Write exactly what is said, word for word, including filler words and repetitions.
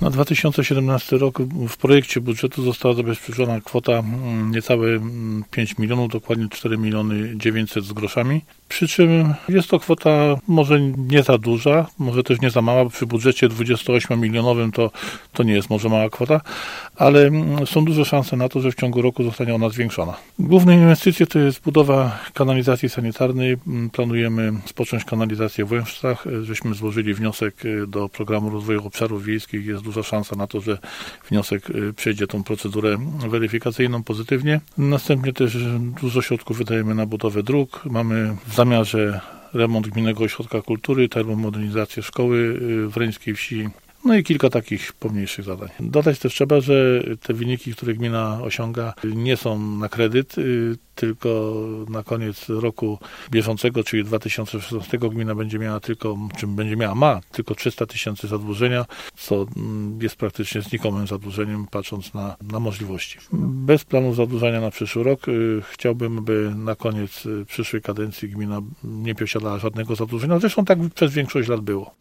Na dwa tysiące siedemnasty rok w projekcie budżetu została zabezpieczona kwota niecałe pięć milionów, dokładnie cztery miliony dziewięćset z groszami. Przy czym jest to kwota może nie za duża, może też nie za mała, bo przy budżecie dwudziestoośmiomilionowym to, to nie jest może mała kwota, ale są duże szanse na to, że w ciągu roku zostanie ona zwiększona. Główne inwestycje to jest budowa kanalizacji sanitarnej. Planujemy spocząć kanalizację w Łęczcach. Żeśmy złożyli wniosek do Programu Rozwoju Obszarów Wiejskich. Jest duża szansa na to, że wniosek przejdzie tą procedurę weryfikacyjną pozytywnie. Następnie też dużo środków wydajemy na budowę dróg. Mamy w zamiarze remont Gminnego Ośrodka Kultury, termomodernizację szkoły w Reńskiej Wsi, no i kilka takich pomniejszych zadań. Dodać też trzeba, że te wyniki, które gmina osiąga, nie są na kredyt, tylko na koniec roku bieżącego, czyli dwa tysiące szesnastego, gmina będzie miała tylko, czym będzie miała, ma tylko trzysta tysięcy zadłużenia, co jest praktycznie znikomym zadłużeniem, patrząc na, na możliwości. Bez planu zadłużania na przyszły rok chciałbym, by na koniec przyszłej kadencji gmina nie posiadała żadnego zadłużenia. Zresztą tak przez większość lat było.